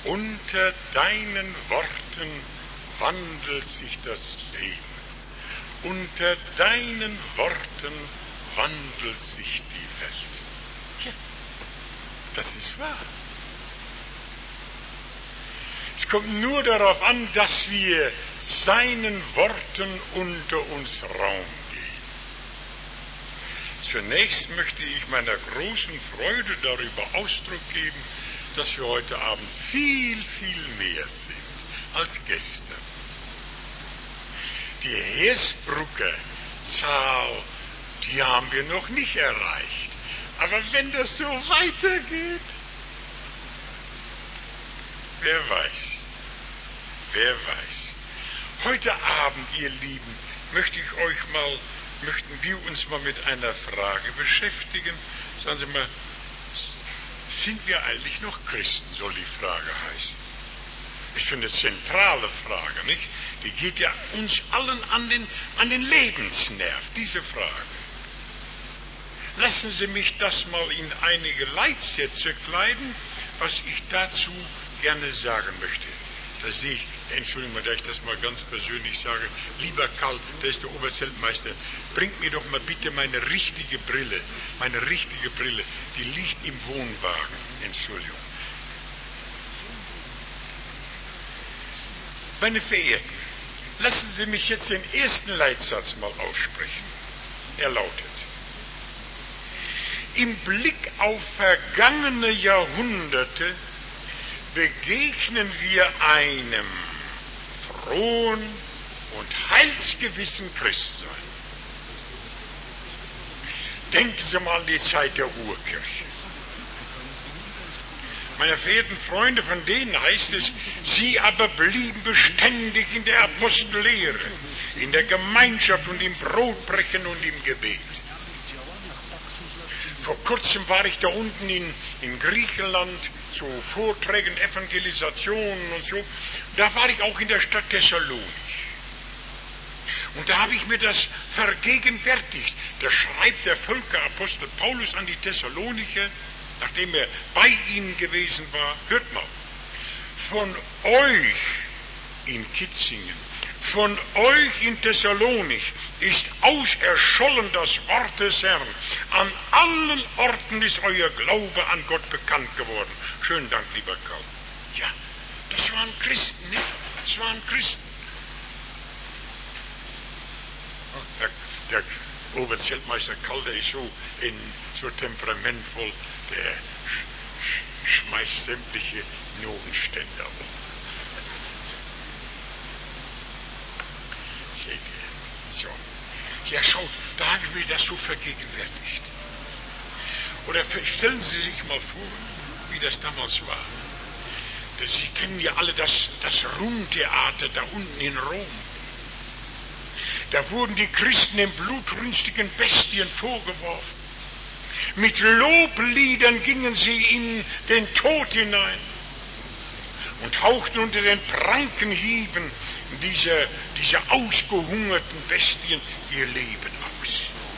Unter deinen Worten wandelt sich das Leben. Unter deinen Worten wandelt sich die Welt. Ja, das ist wahr. Es kommt nur darauf an, dass wir seinen Worten unter uns Raum geben. Zunächst möchte ich meiner großen Freude darüber Ausdruck geben, dass wir heute Abend viel, viel mehr sind als gestern. Die Hersbrucker Zahl, die haben wir noch nicht erreicht. Aber wenn das so weitergeht, wer weiß. Heute Abend, ihr Lieben, möchten wir uns mal mit einer Frage beschäftigen. Sagen Sie mal, sind wir eigentlich noch Christen, soll die Frage heißen. Ist eine zentrale Frage, nicht? Die geht ja uns allen an den Lebensnerv, diese Frage. Lassen Sie mich das mal in einige Leitsätze kleiden, was ich dazu gerne sagen möchte. Da sehe ich, Entschuldigung mal, da ich das mal ganz persönlich sage, lieber Karl, der ist der Oberzeltmeister, bringt mir doch mal bitte meine richtige Brille, die liegt im Wohnwagen, Entschuldigung. Meine Verehrten, lassen Sie mich jetzt den ersten Leitsatz mal aussprechen. Er lautet: Im Blick auf vergangene Jahrhunderte begegnen wir einem frohen und heilsgewissen Christsein. Denken Sie mal an die Zeit der Urkirche. Meine verehrten Freunde, von denen heißt es, sie aber blieben beständig in der Apostellehre, in der Gemeinschaft und im Brotbrechen und im Gebet. Vor kurzem war ich da unten in Griechenland zu Vorträgen, Evangelisationen und so. Da war ich auch in der Stadt Thessalonich. Und da habe ich mir das vergegenwärtigt. Da schreibt der Völkerapostel Paulus an die Thessalonicher, nachdem er bei ihnen gewesen war, hört mal, von euch in Kitzingen, von euch in Thessalonich ist auserschollen das Wort des Herrn. An allen Orten ist euer Glaube an Gott bekannt geworden. Schönen Dank, lieber Karl. Ja, das waren Christen, nicht? Das waren Christen. Der Oberzeltmeister Karl, der ist so temperamentvoll, der schmeißt sämtliche Notenständer um. Seht ihr? So. Ja, schaut, da habe ich mir das so vergegenwärtigt. Oder stellen Sie sich mal vor, wie das damals war. Sie kennen ja alle das Rum-Theater da unten in Rom. Da wurden die Christen den blutrünstigen Bestien vorgeworfen. Mit Lobliedern gingen sie in den Tod hinein und hauchten unter den Prankenhieben dieser ausgehungerten Bestien ihr Leben aus.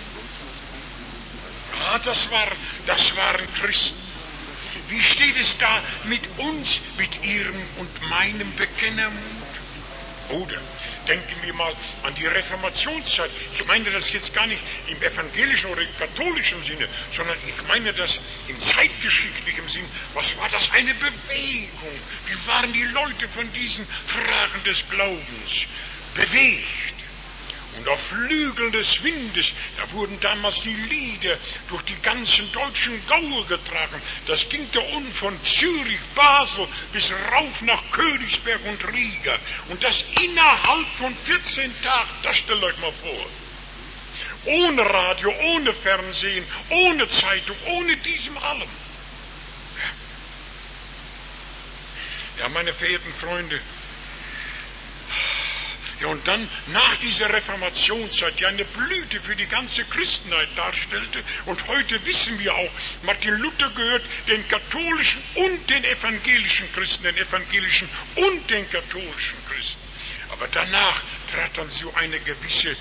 Ja, das waren Christen. Wie steht es da mit uns, mit ihrem und meinem Bekennermut? Oder denken wir mal an die Reformationszeit. Ich meine das jetzt gar nicht im evangelischen oder im katholischen Sinne, sondern ich meine das im zeitgeschichtlichen Sinn. Was war das? Eine Bewegung. Wie waren die Leute von diesen Fragen des Glaubens bewegt? Und auf Flügeln des Windes, da wurden damals die Lieder durch die ganzen deutschen Gaue getragen. Das ging da unten von Zürich, Basel bis rauf nach Königsberg und Riga. Und das innerhalb von 14 Tagen, das stellt euch mal vor. Ohne Radio, ohne Fernsehen, ohne Zeitung, ohne diesem allem. Ja, meine verehrten Freunde, ja, und dann nach dieser Reformationszeit, die eine Blüte für die ganze Christenheit darstellte, und heute wissen wir auch, Martin Luther gehört den katholischen und den evangelischen Christen, den evangelischen und den katholischen Christen. Aber danach trat dann so eine gewisse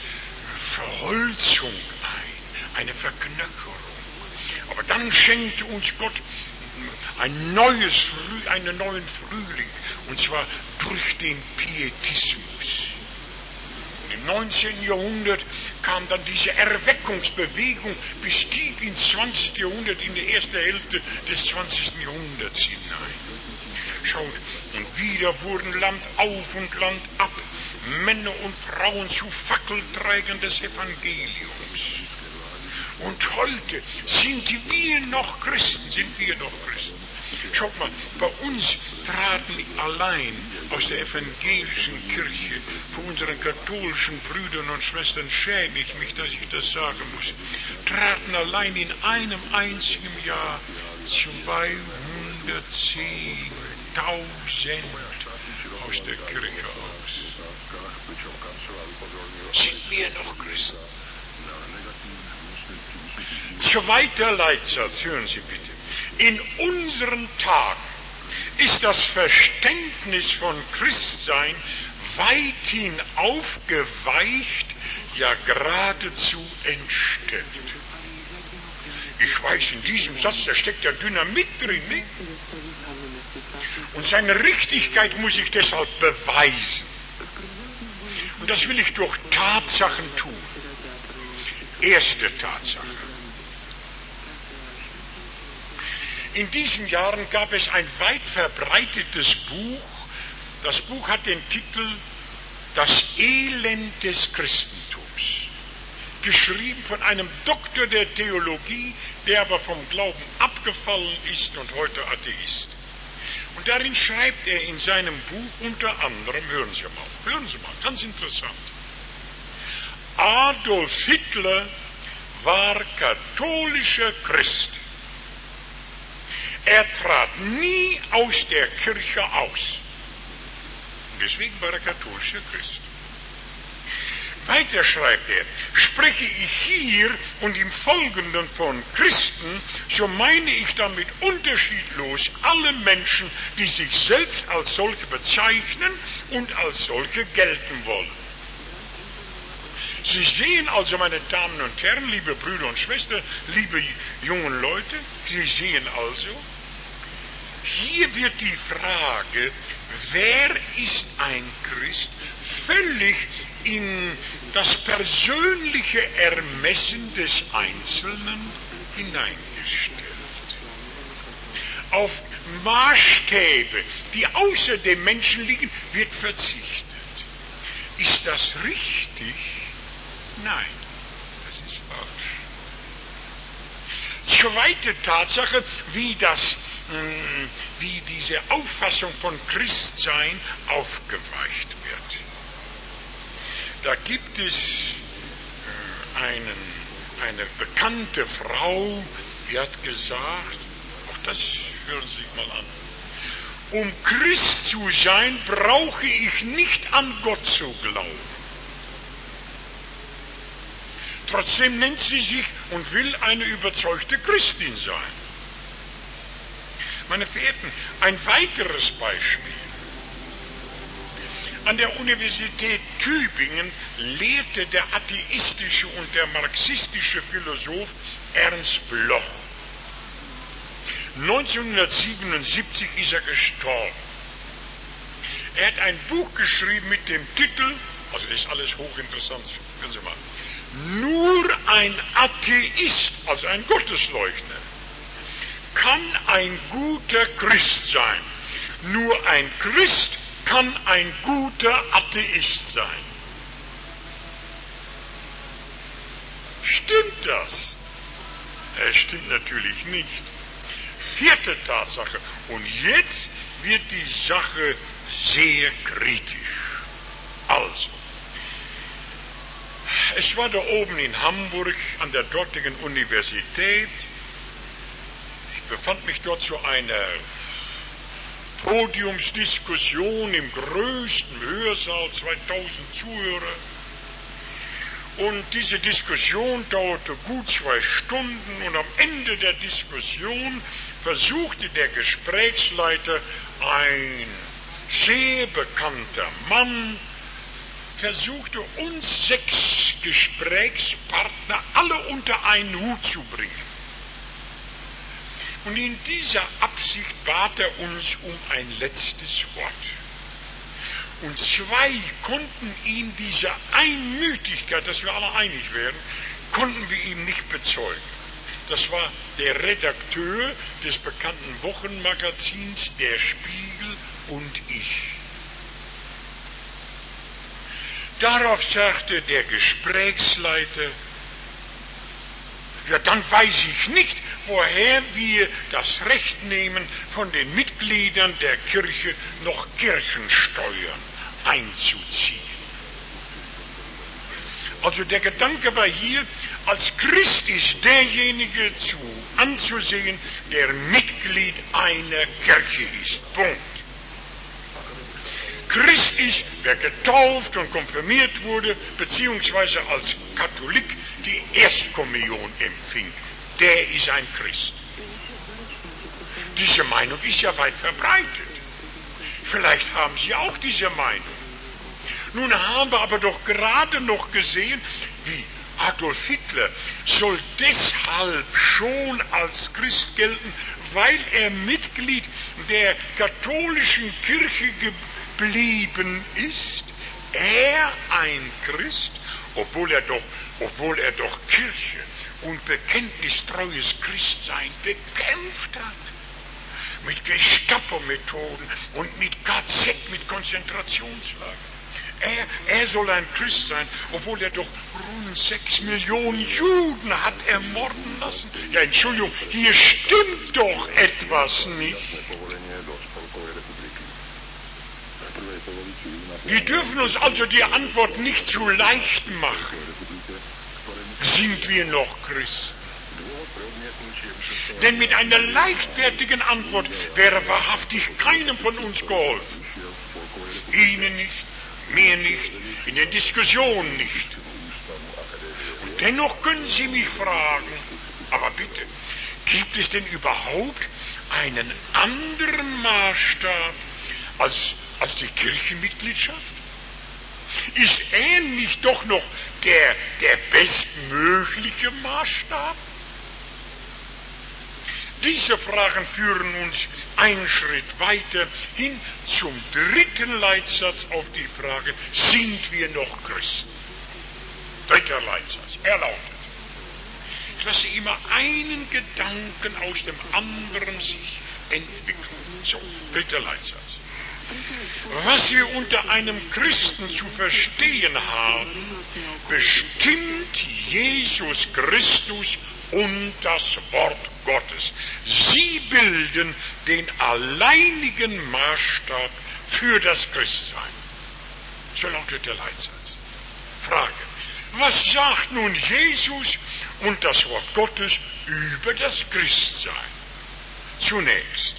Verholzung ein, eine Verknöcherung. Aber dann schenkte uns Gott einen neuen Frühling, und zwar durch den Pietismus. Im 19. Jahrhundert kam dann diese Erweckungsbewegung bis tief ins 20. Jahrhundert, in die erste Hälfte des 20. Jahrhunderts hinein. Schaut, und wieder wurden Land auf und Land ab Männer und Frauen zu Fackelträgern des Evangeliums. Und heute sind wir noch Christen. Schaut mal, bei uns traten allein aus der evangelischen Kirche, von unseren katholischen Brüdern und Schwestern, schäme ich mich, dass ich das sagen muss, traten allein in einem einzigen Jahr 210.000 aus der Kirche aus. Sind wir noch Christen? Zweiter Leitsatz, hören Sie bitte. In unseren Tagen ist das Verständnis von Christsein weithin aufgeweicht, ja geradezu entstellt. Ich weiß, in diesem Satz, da steckt ja Dynamit drin, nicht? Und seine Richtigkeit muss ich deshalb beweisen. Und das will ich durch Tatsachen tun. Erste Tatsache. In diesen Jahren gab es ein weit verbreitetes Buch. Das Buch hat den Titel Das Elend des Christentums. Geschrieben von einem Doktor der Theologie, der aber vom Glauben abgefallen ist und heute Atheist. Und darin schreibt er in seinem Buch unter anderem, hören Sie mal, ganz interessant. Adolf Hitler war katholischer Christ. Er trat nie aus der Kirche aus. Und deswegen war er katholischer Christ. Weiter schreibt er, spreche ich hier und im Folgenden von Christen, so meine ich damit unterschiedlos alle Menschen, die sich selbst als solche bezeichnen und als solche gelten wollen. Sie sehen also, meine Damen und Herren, liebe Brüder und Schwestern, liebe jungen Leute, Sie sehen also, hier wird die Frage, wer ist ein Christ, völlig in das persönliche Ermessen des Einzelnen hineingestellt. Auf Maßstäbe, die außer dem Menschen liegen, wird verzichtet. Ist das richtig? Nein, das ist falsch. Zweite Tatsache, wie diese Auffassung von Christsein aufgeweicht wird. Da gibt es eine bekannte Frau, die hat gesagt, auch das hören Sie sich mal an, um Christ zu sein, brauche ich nicht an Gott zu glauben. Trotzdem nennt sie sich und will eine überzeugte Christin sein. Meine Verehrten, ein weiteres Beispiel. An der Universität Tübingen lehrte der atheistische und der marxistische Philosoph Ernst Bloch. 1977 ist er gestorben. Er hat ein Buch geschrieben mit dem Titel, also das ist alles hochinteressant, hören Sie mal, nur ein Atheist, also ein Gottesleugner, kann ein guter Christ sein. Nur ein Christ kann ein guter Atheist sein. Stimmt das? Es stimmt natürlich nicht. Vierte Tatsache. Und jetzt wird die Sache sehr kritisch. Also, es war da oben in Hamburg an der dortigen Universität. Ich befand mich dort zu einer Podiumsdiskussion im größten Hörsaal, 2000 Zuhörer. Und diese Diskussion dauerte gut 2 Stunden und am Ende der Diskussion versuchte der Gesprächsleiter, ein sehr bekannter Mann, versuchte uns 6 Gesprächspartner alle unter einen Hut zu bringen. Und in dieser Absicht bat er uns um ein letztes Wort. Und zwei konnten ihm diese Einmütigkeit, dass wir alle einig wären, konnten wir ihm nicht bezeugen. Das war der Redakteur des bekannten Wochenmagazins Der Spiegel und ich. Darauf sagte der Gesprächsleiter, ja, dann weiß ich nicht, woher wir das Recht nehmen, von den Mitgliedern der Kirche noch Kirchensteuern einzuziehen. Also der Gedanke war hier, als Christ ist derjenige anzusehen, der Mitglied einer Kirche ist. Punkt. Christ ist, wer getauft und konfirmiert wurde, beziehungsweise als Katholik die Erstkommunion empfing. Der ist ein Christ. Diese Meinung ist ja weit verbreitet. Vielleicht haben Sie auch diese Meinung. Nun haben wir aber doch gerade noch gesehen, wie Adolf Hitler soll deshalb schon als Christ gelten, weil er Mitglied der katholischen Kirche geblieben ist. Er ein Christ, obwohl er doch Kirche und bekenntnistreues Christsein bekämpft hat. Mit Gestapo-Methoden und mit KZ, mit Konzentrationslagern. Er soll ein Christ sein, obwohl er doch rund 6 Millionen Juden hat ermorden lassen. Ja, Entschuldigung, hier stimmt doch etwas nicht. Wir dürfen uns also die Antwort nicht zu leicht machen. Sind wir noch Christen? Denn mit einer leichtfertigen Antwort wäre wahrhaftig keinem von uns geholfen. Ihnen nicht, mir nicht, in den Diskussionen nicht. Und dennoch können Sie mich fragen, aber bitte, gibt es denn überhaupt einen anderen Maßstab als die Kirchenmitgliedschaft? Ist er nicht doch noch der bestmögliche Maßstab? Diese Fragen führen uns einen Schritt weiter hin zum dritten Leitsatz auf die Frage, sind wir noch Christen? Dritter Leitsatz, er lautet, ich lasse immer einen Gedanken aus dem anderen sich entwickeln. So, dritter Leitsatz. Was wir unter einem Christen zu verstehen haben, bestimmt Jesus Christus und das Wort Gottes. Sie bilden den alleinigen Maßstab für das Christsein. So lautet der Leitsatz. Frage. Was sagt nun Jesus und das Wort Gottes über das Christsein? Zunächst.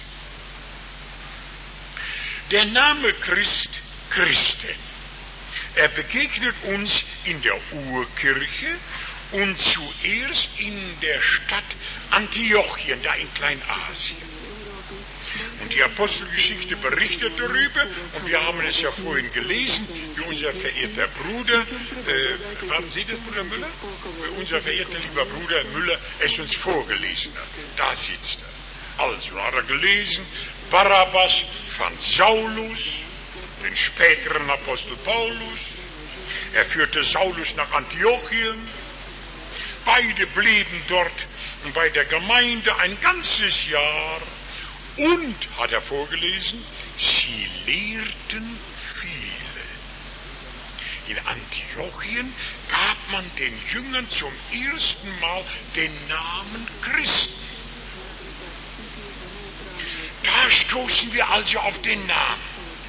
Der Name Christ, Christen. Er begegnet uns in der Urkirche und zuerst in der Stadt Antiochien, da in Kleinasien. Und die Apostelgeschichte berichtet darüber, und wir haben es ja vorhin gelesen, wie unser verehrter Bruder, waren Sie das, Bruder Müller? Unser verehrter lieber Bruder Müller es uns vorgelesen hat. Da sitzt er. Also hat er gelesen, Barabbas fand Saulus, den späteren Apostel Paulus. Er führte Saulus nach Antiochien. Beide blieben dort bei der Gemeinde ein ganzes Jahr. Und, hat er vorgelesen, sie lehrten viele. In Antiochien gab man den Jüngern zum ersten Mal den Namen Christen. Da stoßen wir also auf den Namen.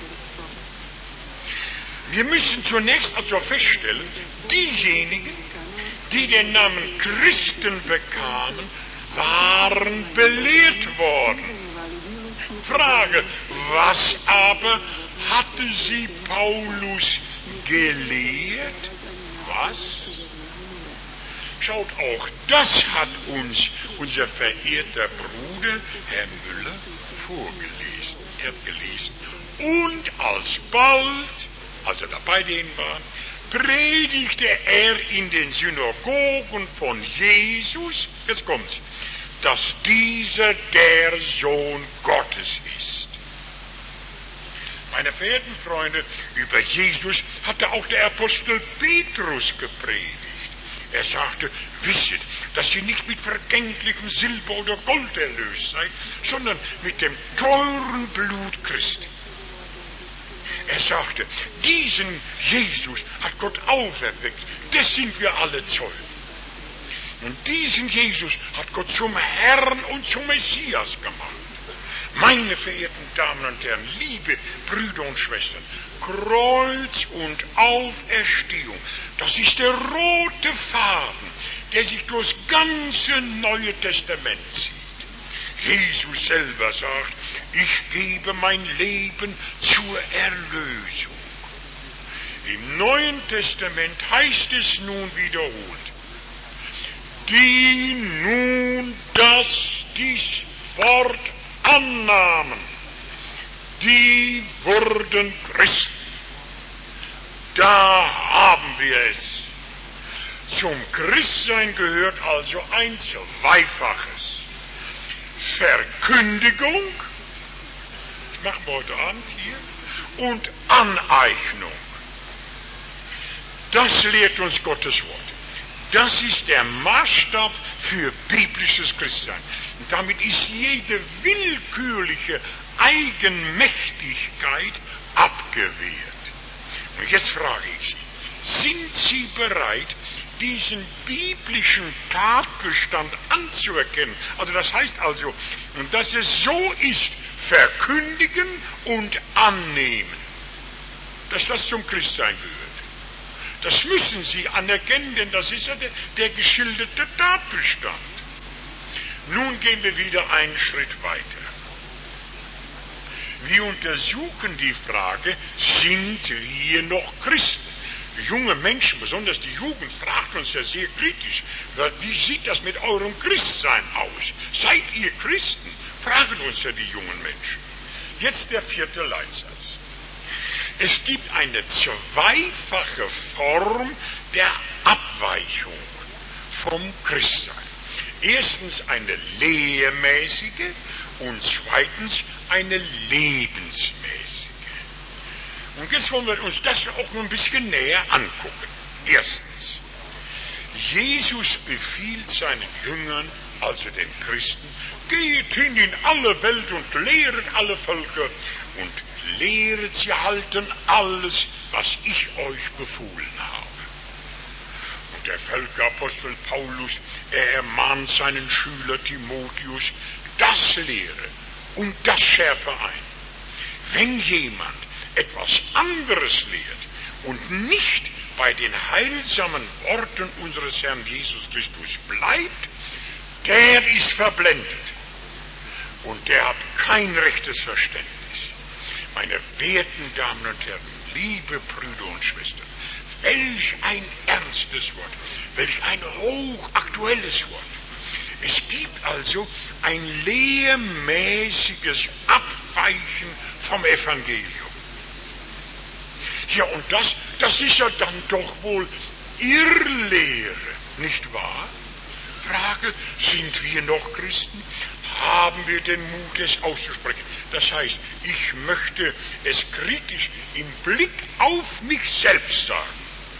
Wir müssen zunächst also feststellen, diejenigen, die den Namen Christen bekamen, waren belehrt worden. Frage, was aber hatte sie Paulus gelehrt? Was? Schaut, auch das hat uns unser verehrter Bruder, Herr Müller, vorgelesen. Er hat gelesen. Und alsbald, als er da bei denen war, predigte er in den Synagogen von Jesus, jetzt kommt's, dass dieser der Sohn Gottes ist. Meine verehrten Freunde, über Jesus hatte auch der Apostel Petrus gepredigt. Er sagte, wisset, dass ihr nicht mit vergänglichem Silber oder Gold erlöst seid, sondern mit dem teuren Blut Christi. Er sagte, diesen Jesus hat Gott auferweckt, das sind wir alle Zeugen. Und diesen Jesus hat Gott zum Herrn und zum Messias gemacht. Meine verehrten Damen und Herren, liebe Brüder und Schwestern, Kreuz und Auferstehung, das ist der rote Faden, der sich durchs ganze Neue Testament zieht. Jesus selber sagt, ich gebe mein Leben zur Erlösung. Im Neuen Testament heißt es nun wiederholt, die nun dies Wort annahmen, die wurden Christen. Da haben wir es. Zum Christsein gehört also ein Zweifaches. Verkündigung, das machen wir heute Abend hier, und Aneignung. Das lehrt uns Gottes Wort. Das ist der Maßstab für biblisches Christsein. Und damit ist jede willkürliche Eigenmächtigkeit abgewehrt. Und jetzt frage ich Sie, sind Sie bereit, diesen biblischen Tatbestand anzuerkennen? Also das heißt also, dass es so ist, verkündigen und annehmen, dass das zum Christsein gehört. Das müssen Sie anerkennen, denn das ist ja der geschilderte Tatbestand. Nun gehen wir wieder einen Schritt weiter. Wir untersuchen die Frage, sind wir noch Christen? Junge Menschen, besonders die Jugend, fragt uns ja sehr kritisch, wie sieht das mit eurem Christsein aus? Seid ihr Christen? Fragen uns ja die jungen Menschen. Jetzt der 4. Leitsatz. Es gibt eine zweifache Form der Abweichung vom Christsein. Erstens eine lehrmäßige und zweitens eine lebensmäßige. Und jetzt wollen wir uns das auch noch ein bisschen näher angucken. Erstens, Jesus befiehlt seinen Jüngern, also den Christen, geht hin in alle Welt und lehret alle Völker und lehret sie halten alles, was ich euch befohlen habe. Und der Völkerapostel Paulus, er ermahnt seinen Schüler Timotheus, das lehre und das schärfe ein. Wenn jemand etwas anderes lehrt und nicht bei den heilsamen Worten unseres Herrn Jesus Christus bleibt, der ist verblendet und der hat kein rechtes Verständnis. Meine werten Damen und Herren, liebe Brüder und Schwestern, welch ein ernstes Wort, welch ein hochaktuelles Wort. Es gibt also ein lehrmäßiges Abweichen vom Evangelium. Ja, und das ist ja dann doch wohl Irrlehre, nicht wahr? Frage, sind wir noch Christen? Haben wir den Mut, es auszusprechen? Das heißt, ich möchte es kritisch im Blick auf mich selbst sagen.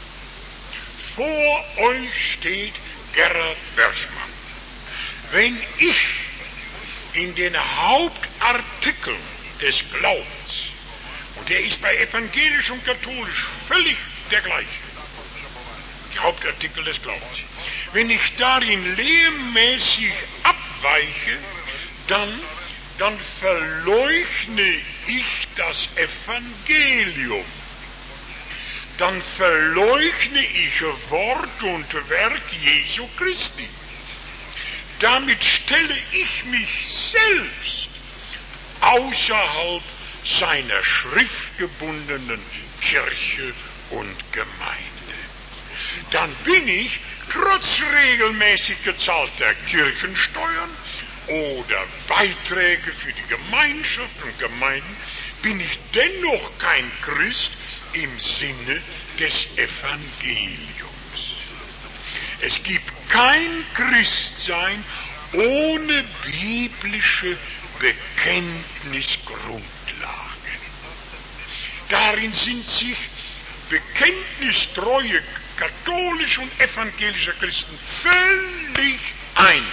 Vor euch steht Gerhard Bergmann. Wenn ich in den Hauptartikeln des Glaubens, und der ist bei evangelisch und katholisch völlig der gleiche, die Hauptartikel des Glaubens, wenn ich darin lehrmäßig abweiche, dann verleugne ich das Evangelium. Dann verleugne ich Wort und Werk Jesu Christi. Damit stelle ich mich selbst außerhalb seiner schriftgebundenen Kirche und Gemeinde. Dann bin ich trotz regelmäßig gezahlter Kirchensteuern oder Beiträge für die Gemeinschaft und Gemeinden, bin ich dennoch kein Christ im Sinne des Evangeliums. Es gibt kein Christsein ohne biblische Bekenntnisgrundlage. Darin sind sich bekenntnistreue katholische und evangelische Christen völlig einig.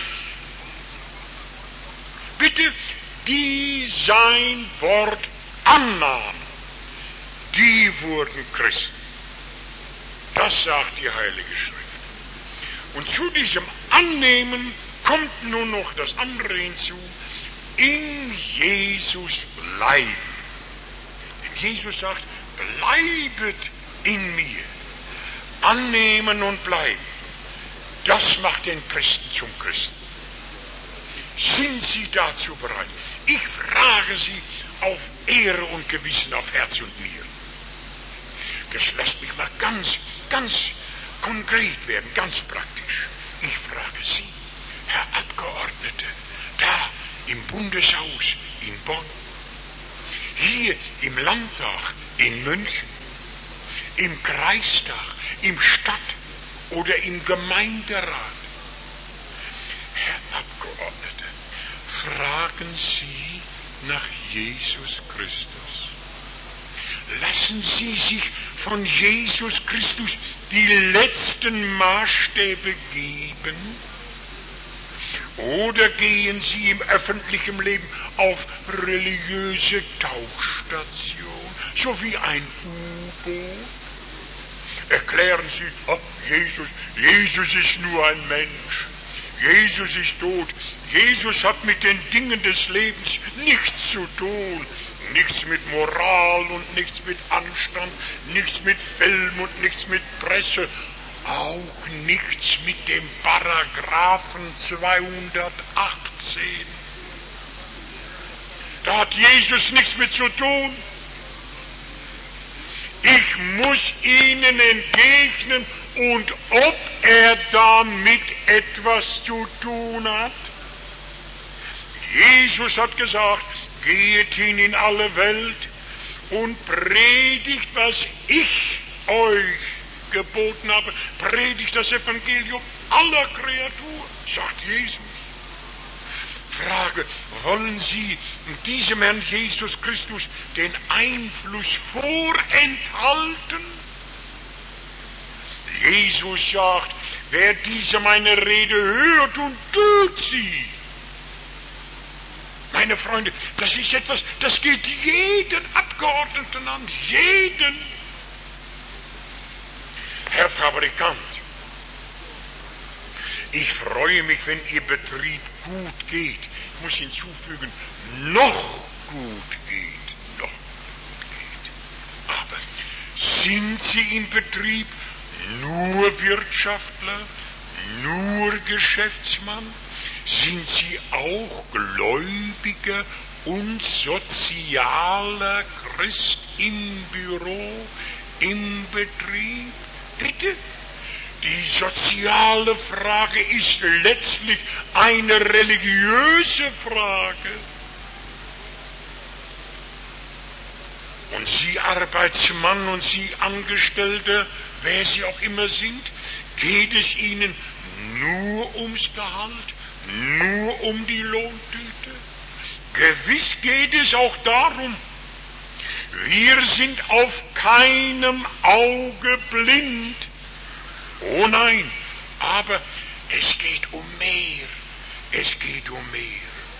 Bitte, die sein Wort annahmen, die wurden Christen. Das sagt die Heilige Schrift. Und zu diesem Annehmen kommt nun noch das andere hinzu: in Jesus bleiben. Denn Jesus sagt, bleibet in mir. Annehmen und bleiben. Das macht den Christen zum Christen. Sind Sie dazu bereit? Ich frage Sie auf Ehre und Gewissen, auf Herz und Nieren. Das lässt mich mal ganz konkret werden, ganz praktisch. Ich frage Sie, Herr Abgeordnete, da im Bundeshaus in Bonn, hier im Landtag in München, im Kreistag, im Stadt- oder im Gemeinderat. Herr Abgeordnete, fragen Sie nach Jesus Christus. Lassen Sie sich von Jesus Christus die letzten Maßstäbe geben? Oder gehen Sie im öffentlichen Leben auf religiöse Tauchstation, so wie ein U-Boot? Erklären Sie, Jesus ist nur ein Mensch. Jesus ist tot. Jesus hat mit den Dingen des Lebens nichts zu tun. Nichts mit Moral und nichts mit Anstand, nichts mit Film und nichts mit Presse, auch nichts mit dem Paragraphen 218. Da hat Jesus nichts mit zu tun. Ich muss Ihnen entgegnen, und ob er damit etwas zu tun hat? Jesus hat gesagt, geht hin in alle Welt und predigt, was ich euch geboten habe. Predigt das Evangelium aller Kreatur, sagt Jesus. Frage, wollen Sie diesem Herrn Jesus Christus den Einfluss vorenthalten? Jesus sagt, wer diese meine Rede hört und tut sie. Meine Freunde, das ist etwas, das geht jeden Abgeordneten an, jeden. Herr Fabrikant, ich freue mich, wenn Ihr Betrieb gut geht. Ich muss hinzufügen, noch gut geht. Aber sind Sie im Betrieb nur Wirtschaftler, nur Geschäftsmann? Sind Sie auch gläubiger und sozialer Christ im Büro, im Betrieb? Bitte? Die soziale Frage ist letztlich eine religiöse Frage. Und Sie Arbeitsmann und Sie Angestellte, wer Sie auch immer sind, geht es Ihnen nur ums Gehalt, nur um die Lohntüte? Gewiss geht es auch darum. Wir sind auf keinem Auge blind. Oh nein, aber es geht um mehr. Es geht um mehr.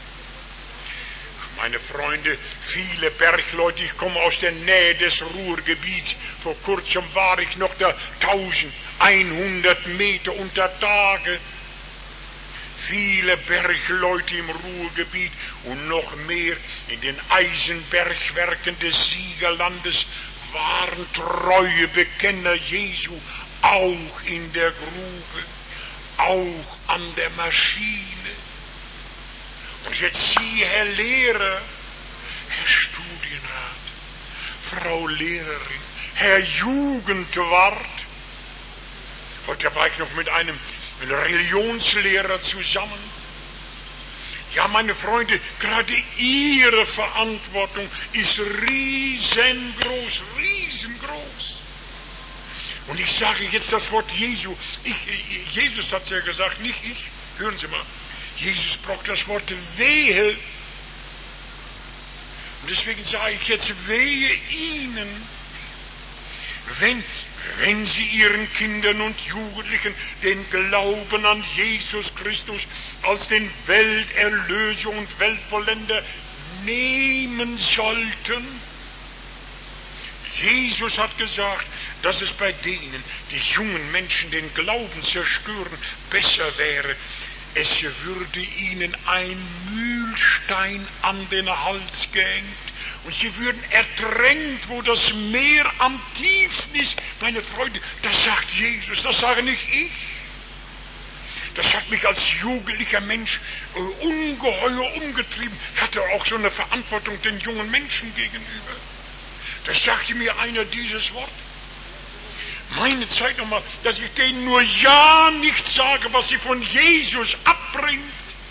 Meine Freunde, viele Bergleute, ich komme aus der Nähe des Ruhrgebiets. Vor kurzem war ich noch da 1100 Meter unter Tage. Viele Bergleute im Ruhrgebiet und noch mehr in den Eisenbergwerken des Siegerlandes waren treue Bekenner Jesu, auch in der Grube, auch an der Maschine. Und jetzt Sie, Herr Lehrer, Herr Studienrat, Frau Lehrerin, Herr Jugendwart. Heute war ich noch mit einem Religionslehrer zusammen. Ja, meine Freunde, gerade Ihre Verantwortung ist riesengroß, riesengroß. Und ich sage jetzt das Wort Jesu. Jesus hat es ja gesagt, nicht ich. Hören Sie mal, Jesus braucht das Wort wehe. Und deswegen sage ich jetzt, wehe Ihnen, wenn Sie Ihren Kindern und Jugendlichen den Glauben an Jesus Christus als den Welterlöser und Weltvollender nehmen sollten. Jesus hat gesagt, dass es bei denen, die jungen Menschen den Glauben zerstören, besser wäre, es würde ihnen ein Mühlstein an den Hals gehängt und sie würden ertränkt, wo das Meer am tiefsten ist. Meine Freunde, das sagt Jesus, das sage nicht ich. Das hat mich als jugendlicher Mensch ungeheuer umgetrieben. Ich hatte auch so eine Verantwortung den jungen Menschen gegenüber. Da sagte mir einer dieses Wort. Meine Zeit nochmal, dass ich denen nur ja nicht sage, was sie von Jesus abbringt.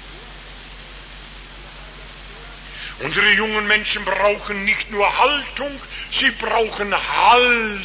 Unsere jungen Menschen brauchen nicht nur Haltung, sie brauchen Halt.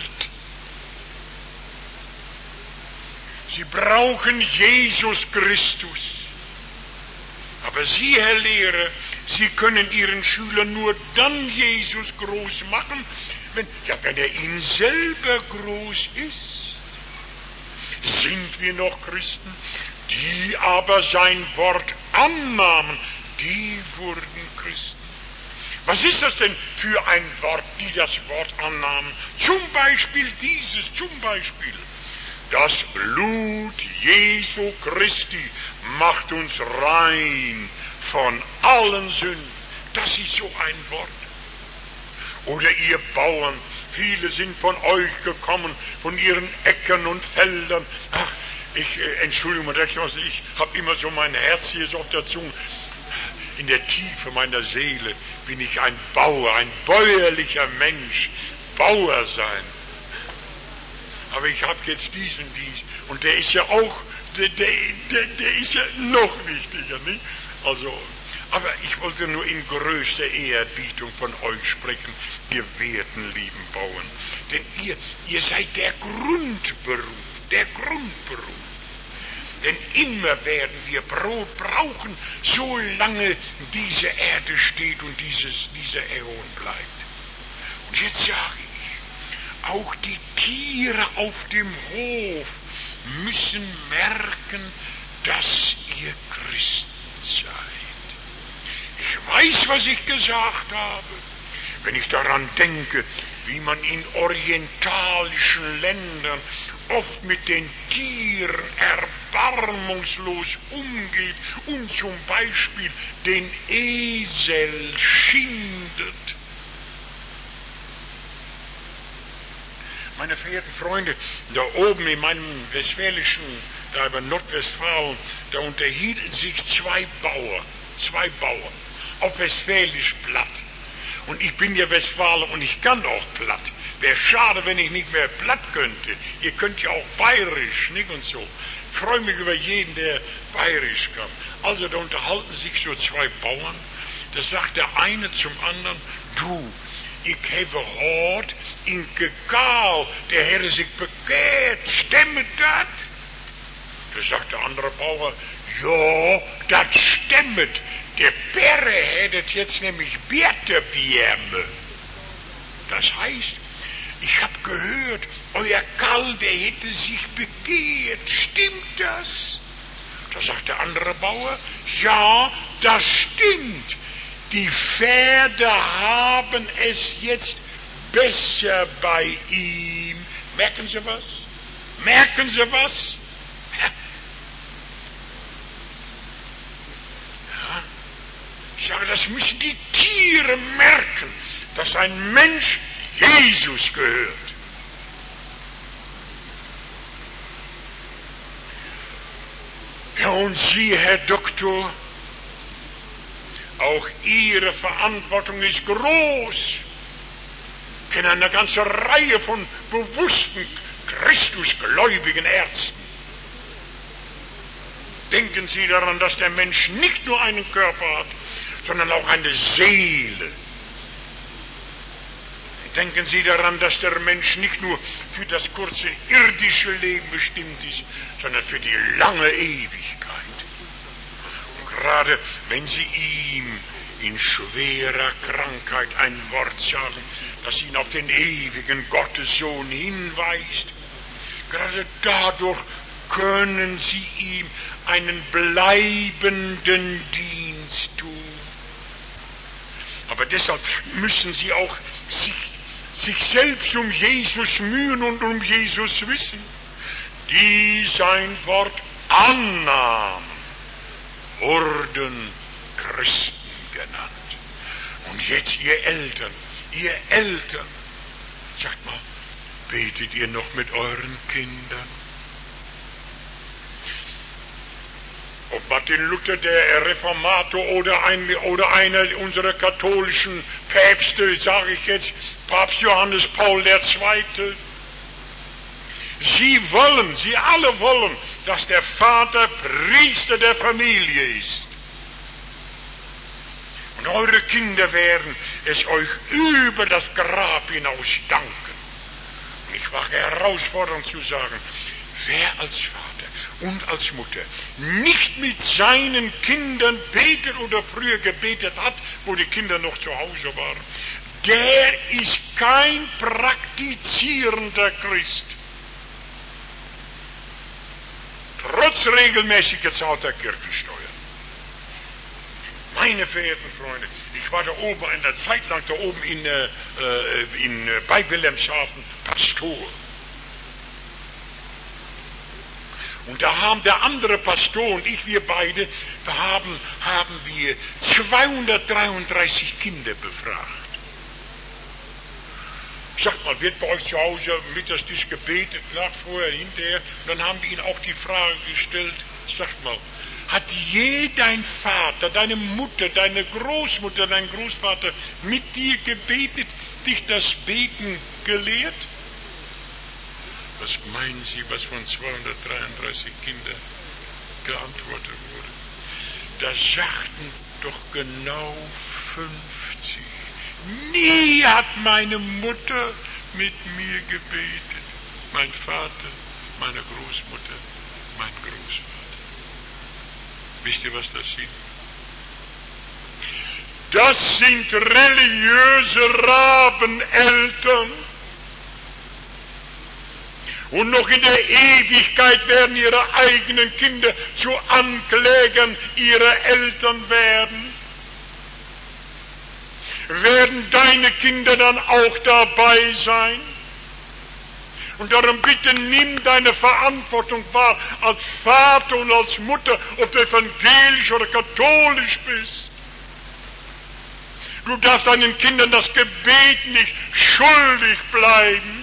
Sie brauchen Jesus Christus. Aber Sie, Herr Lehrer, Sie können Ihren Schülern nur dann Jesus groß machen, wenn er ihnen selber groß ist. Sind wir noch Christen, die aber sein Wort annahmen, die wurden Christen. Was ist das denn für ein Wort, die das Wort annahmen? Zum Beispiel dieses, das Blut Jesu Christi macht uns rein von allen Sünden. Das ist so ein Wort. Oder ihr Bauern, viele sind von euch gekommen, von ihren Äckern und Feldern. Ach, Entschuldigung, ich habe immer so mein Herz hier so auf der Zunge. In der Tiefe meiner Seele bin ich ein Bauer, ein bäuerlicher Mensch, Bauer sein. Aber ich habe jetzt diesen Dienst und der ist ja auch, der ist ja noch wichtiger, nicht? Also, aber ich wollte nur in größter Ehrerbietung von euch sprechen, ihr werten lieben Bauern. Denn ihr seid der Grundberuf. Denn immer werden wir Brot brauchen, solange diese Erde steht und dieser Äon bleibt. Und jetzt sage ich, auch die Tiere auf dem Hof müssen merken, dass ihr Christen seid. Ich weiß, was ich gesagt habe, wenn ich daran denke, wie man in orientalischen Ländern oft mit den Tieren erbarmungslos umgeht und zum Beispiel den Esel schindet. Meine verehrten Freunde, da oben in meinem westfälischen, da über Nordwestfalen, da unterhielten sich zwei Bauern, auf Westfälisch platt. Und ich bin ja Westfale und ich kann auch platt. Wäre schade, wenn ich nicht mehr platt könnte. Ihr könnt ja auch bayerisch, nicht und so. Ich freue mich über jeden, der bayerisch kann. Also da unterhalten sich so zwei Bauern. Da sagt der eine zum anderen, du, ich habe gehört, in Gekal, der Herr sich bekehrt, stimmt das? Da sagt der andere Bauer, ja, das stimmt. Der Bäre hättet jetzt nämlich Bärtebärme. Das heißt, ich hab gehört, euer Karl, der hätte sich bekehrt. Stimmt das? Da sagt der andere Bauer, ja, das stimmt. Die Pferde haben es jetzt besser bei ihm. Merken Sie was? Merken Sie was? Ich sage, das müssen die Tiere merken, dass ein Mensch Jesus gehört. Ja, und Sie, Herr Doktor, auch Ihre Verantwortung ist groß. Ich kenne eine ganze Reihe von bewussten, Christusgläubigen Ärzten. Denken Sie daran, dass der Mensch nicht nur einen Körper hat, sondern auch eine Seele. Denken Sie daran, dass der Mensch nicht nur für das kurze irdische Leben bestimmt ist, sondern für die lange Ewigkeit. Gerade wenn Sie ihm in schwerer Krankheit ein Wort sagen, das ihn auf den ewigen Gottessohn hinweist, gerade dadurch können Sie ihm einen bleibenden Dienst tun. Aber deshalb müssen Sie auch sich selbst um Jesus mühen und um Jesus wissen, die sein Wort annahmen, wurden Christen genannt. Und jetzt ihr Eltern, sagt mal, betet ihr noch mit euren Kindern? Ob Martin Luther, der Reformator, oder einer unserer katholischen Päpste, sage ich jetzt, Papst Johannes Paul II., sie alle wollen, dass der Vater Priester der Familie ist. Und eure Kinder werden es euch über das Grab hinaus danken. Und ich wage herausfordernd zu sagen, wer als Vater und als Mutter nicht mit seinen Kindern betet oder früher gebetet hat, wo die Kinder noch zu Hause waren, der ist kein praktizierender Christ. Trotz regelmäßig gezahlter Kirchensteuer. Meine verehrten Freunde, ich war da oben, in der Zeit lang da oben bei Wilhelmshaven Pastor. Und da haben der andere Pastor und ich, wir beide, haben wir 233 Kinder befragt. Sagt mal, wird bei euch zu Hause am Mittagstisch gebetet, nach, vorher, hinterher? Und dann haben wir ihnen auch die Frage gestellt, sagt mal, hat je dein Vater, deine Mutter, deine Großmutter, dein Großvater mit dir gebetet, dich das Beten gelehrt? Was meinen Sie, was von 233 Kindern geantwortet wurde? Da sagten doch genau 50. Nie hat meine Mutter mit mir gebetet. Mein Vater, meine Großmutter, mein Großvater. Wisst ihr, was das sind? Das sind religiöse Rabeneltern. Und noch in der Ewigkeit werden ihre eigenen Kinder zu Anklägern ihrer Eltern werden. Werden deine Kinder dann auch dabei sein? Und darum bitte nimm deine Verantwortung wahr als Vater und als Mutter, ob du evangelisch oder katholisch bist. Du darfst deinen Kindern das Gebet nicht schuldig bleiben.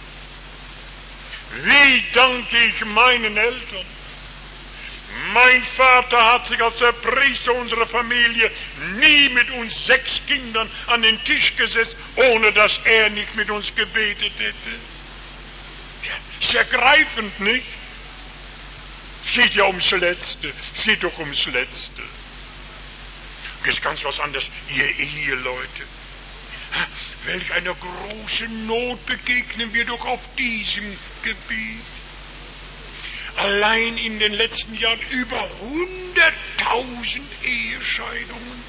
Wie danke ich meinen Eltern? Mein Vater hat sich als der Priester unserer Familie nie mit uns 6 Kindern an den Tisch gesetzt, ohne dass er nicht mit uns gebetet hätte. Ja, ist ergreifend, nicht? Es geht ja ums Letzte. Es geht doch ums Letzte. Jetzt ganz was anderes, ihr Eheleute. Welch einer großen Not begegnen wir doch auf diesem Gebiet. Allein in den letzten Jahren über 100.000 Ehescheidungen.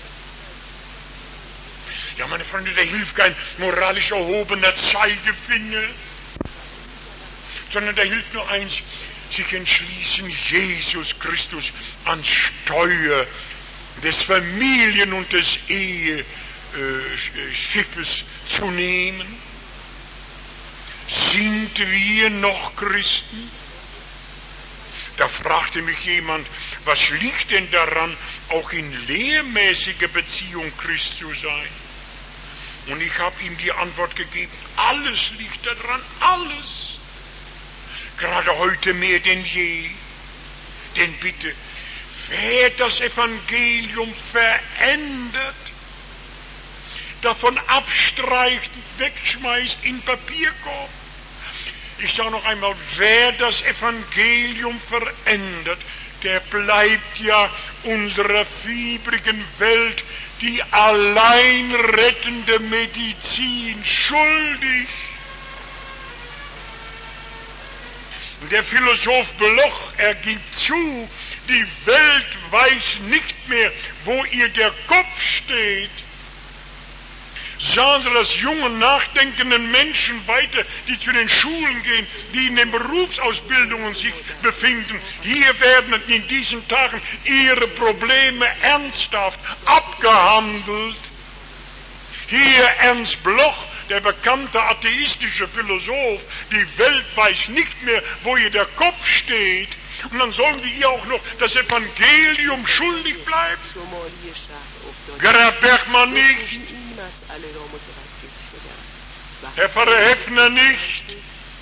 Ja, meine Freunde, da hilft kein moralisch erhobener Zeigefinger, sondern da hilft nur eins, sich entschließen, Jesus Christus ans Steuer des Familien- und des Eheschiffes zu nehmen. Sind wir noch Christen? Da fragte mich jemand, was liegt denn daran, auch in lehrmäßiger Beziehung Christ zu sein? Und ich habe ihm die Antwort gegeben, alles liegt daran, alles. Gerade heute mehr denn je. Denn bitte, wer das Evangelium verändert, davon abstreicht, wegschmeißt in Papierkorb. Ich sage noch einmal, wer das Evangelium verändert, der bleibt ja unserer fiebrigen Welt die allein rettende Medizin schuldig. Der Philosoph Bloch, er gibt zu, die Welt weiß nicht mehr, wo ihr der Kopf steht. Sahen Sie das jungen, nachdenkenden Menschen weiter, die zu den Schulen gehen, die in den Berufsausbildungen sich befinden. Hier werden in diesen Tagen ihre Probleme ernsthaft abgehandelt. Hier Ernst Bloch, der bekannte atheistische Philosoph, die Welt weiß nicht mehr, wo ihr der Kopf steht. Und dann sollen wir ihr auch noch das Evangelium schuldig bleiben? Gerhard Bergmann nicht, Herr Pfarrer Heffner nicht.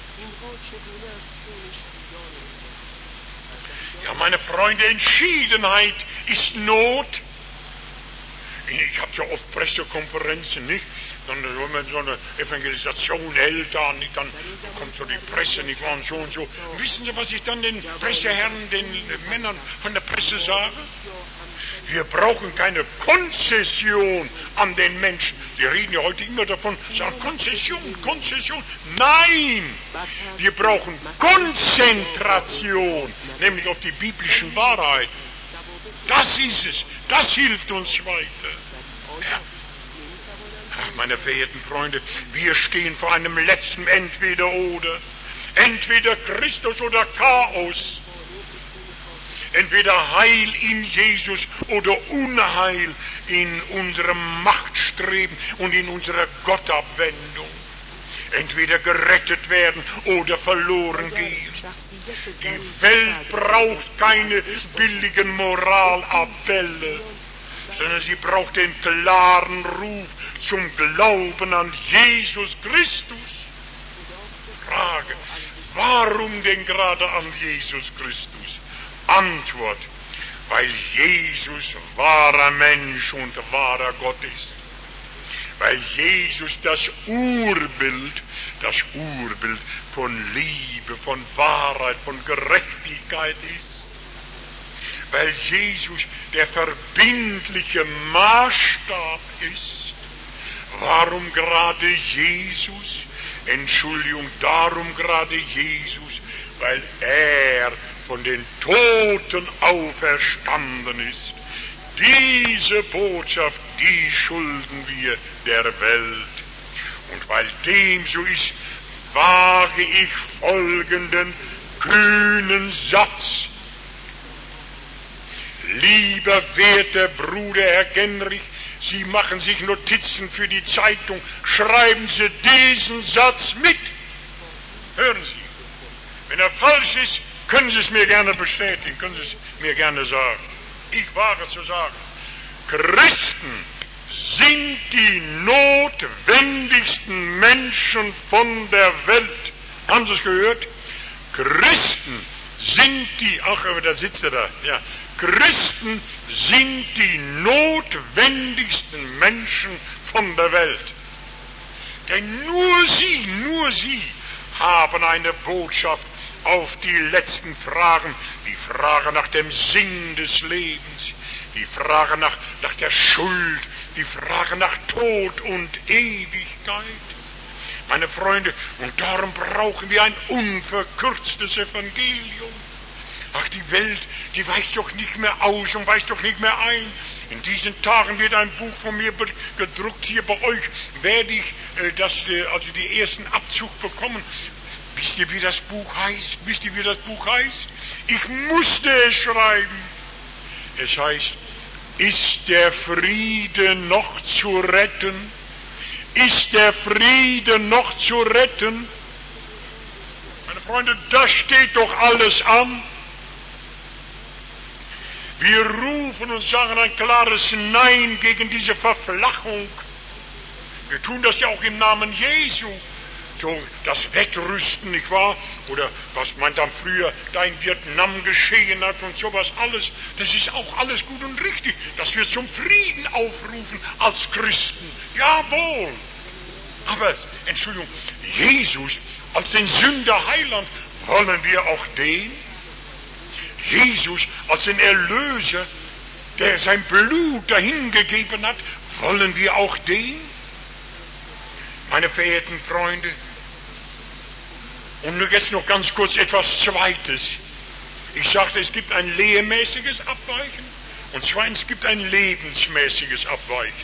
Ja, meine Freunde, Entschiedenheit ist Not. Ich habe ja oft Pressekonferenzen, nicht? Dann wenn man so eine Evangelisation hält, dann kommt so die Presse, nicht wahr, und so und so. Und wissen Sie, was ich dann den Presseherren, den Männern von der Presse sage? Wir brauchen keine Konzession an den Menschen. Die reden ja heute immer davon, sagen Konzession. Nein! Wir brauchen Konzentration, nämlich auf die biblischen Wahrheiten. Das ist es. Das hilft uns weiter. Ja. Ach, meine verehrten Freunde, wir stehen vor einem letzten Entweder-Oder. Entweder Christus oder Chaos. Entweder Heil in Jesus oder Unheil in unserem Machtstreben und in unserer Gottabwendung. Entweder gerettet werden oder verloren gehen. Die Welt braucht keine billigen Moralappelle, sondern sie braucht den klaren Ruf zum Glauben an Jesus Christus. Frage, warum denn gerade an Jesus Christus? Antwort, weil Jesus wahrer Mensch und wahrer Gott ist. Weil Jesus das Urbild von Liebe, von Wahrheit, von Gerechtigkeit ist. Weil Jesus der verbindliche Maßstab ist. Warum gerade Jesus? Entschuldigung, darum gerade Jesus, weil er von den Toten auferstanden ist. Diese Botschaft, die schulden wir der Welt. Und weil dem so ist, wage ich folgenden kühnen Satz. Lieber werter Bruder Herr Genrich, Sie machen sich Notizen für die Zeitung, schreiben Sie diesen Satz mit. Hören Sie, wenn er falsch ist, können Sie es mir gerne bestätigen, können Sie es mir gerne sagen. Ich wage zu sagen, Christen sind die notwendigsten Menschen von der Welt. Haben Sie es gehört? Christen sind die, ach, da sitzt er da, ja. Christen sind die notwendigsten Menschen von der Welt. Denn nur sie haben eine Botschaft auf die letzten Fragen, die Frage nach dem Sinn des Lebens, die Frage nach der Schuld, die Frage nach Tod und Ewigkeit. Meine Freunde, und darum brauchen wir ein unverkürztes Evangelium. Ach, die Welt, die weicht doch nicht mehr aus und weicht doch nicht mehr ein. In diesen Tagen wird ein Buch von mir gedruckt. Hier bei euch werde ich also die ersten Abzug bekommen. Wisst ihr, wie das Buch heißt? Ich musste es schreiben. Es heißt, ist der Friede noch zu retten? Ist der Friede noch zu retten? Meine Freunde, das steht doch alles an. Wir rufen und sagen ein klares Nein gegen diese Verflachung. Wir tun das ja auch im Namen Jesu. So das Wettrüsten, nicht wahr? Oder was man dann früher da in Vietnam geschehen hat und sowas alles. Das ist auch alles gut und richtig, dass wir zum Frieden aufrufen als Christen. Jawohl. Aber, Entschuldigung, Jesus als den Sünderheiland, wollen wir auch den? Jesus als den Erlöser, der sein Blut dahingegeben hat, wollen wir auch den? Meine verehrten Freunde, Und jetzt noch ganz kurz etwas Zweites. Ich sagte, es gibt ein lehrmäßiges Abweichen und zweitens gibt ein lebensmäßiges Abweichen.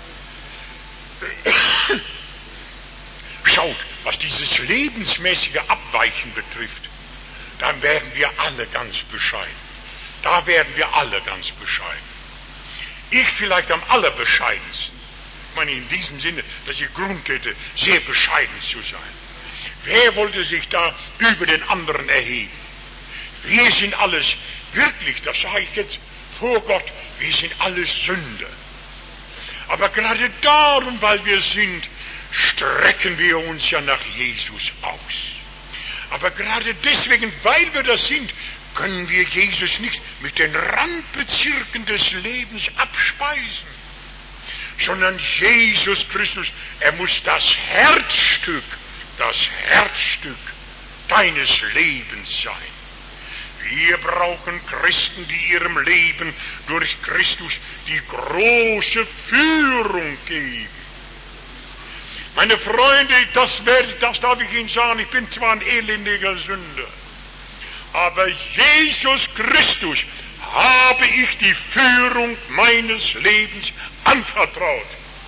Schaut, was dieses lebensmäßige Abweichen betrifft, dann werden wir alle ganz bescheiden. Da werden wir alle ganz bescheiden. Ich vielleicht am allerbescheidensten. Ich meine in diesem Sinne, dass ich Grund hätte, sehr bescheiden zu sein. Wer wollte sich da über den anderen erheben? Wir sind alles, wirklich, das sage ich jetzt vor Gott, wir sind alles Sünder. Aber gerade darum, weil wir sind, strecken wir uns ja nach Jesus aus. Aber gerade deswegen, weil wir das sind, können wir Jesus nicht mit den Randbezirken des Lebens abspeisen, sondern Jesus Christus, er muss das Herzstück deines Lebens sein. Wir brauchen Christen, die ihrem Leben durch Christus die große Führung geben. Meine Freunde, das darf ich Ihnen sagen, ich bin zwar ein elendiger Sünder, aber Jesus Christus habe ich die Führung meines Lebens anvertraut.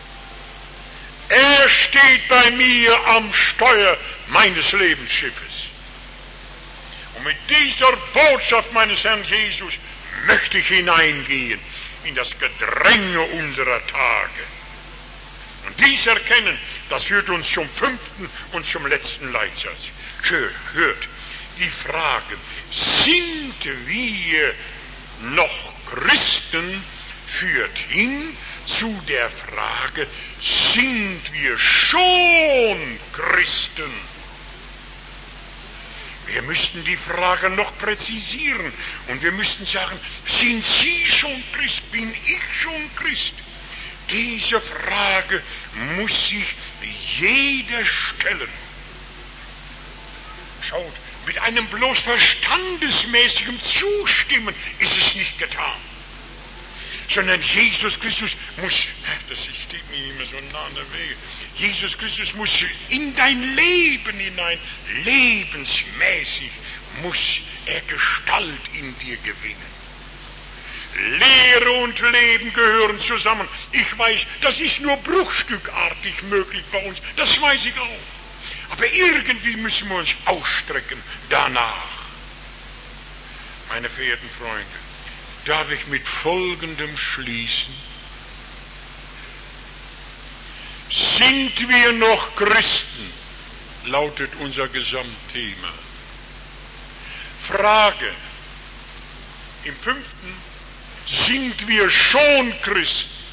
Er steht bei mir am Steuer meines Lebensschiffes. Und mit dieser Botschaft meines Herrn Jesus möchte ich hineingehen in das Gedränge unserer Tage. Und dies erkennen, das führt uns zum 5. und zum letzten Leitsatz. Hört, die Frage, sind wir noch Christen, führt hin zu der Frage, sind wir schon Christen? Wir müssten die Frage noch präzisieren und wir müssten sagen, sind Sie schon Christ, bin ich schon Christ? Diese Frage muss sich jeder stellen. Schaut, mit einem bloß verstandesmäßigen Zustimmen ist es nicht getan. Sondern Jesus Christus muss, das steht mir immer so nah an der Wege, Jesus Christus muss in dein Leben hinein, lebensmäßig muss er Gestalt in dir gewinnen. Lehre und Leben gehören zusammen. Ich weiß, das ist nur bruchstückartig möglich bei uns, das weiß ich auch. Aber irgendwie müssen wir uns ausstrecken danach. Meine verehrten Freunde, darf ich mit Folgendem schließen? Sind wir noch Christen? Lautet unser Gesamtthema. Frage. Im 5. Sind wir schon Christen?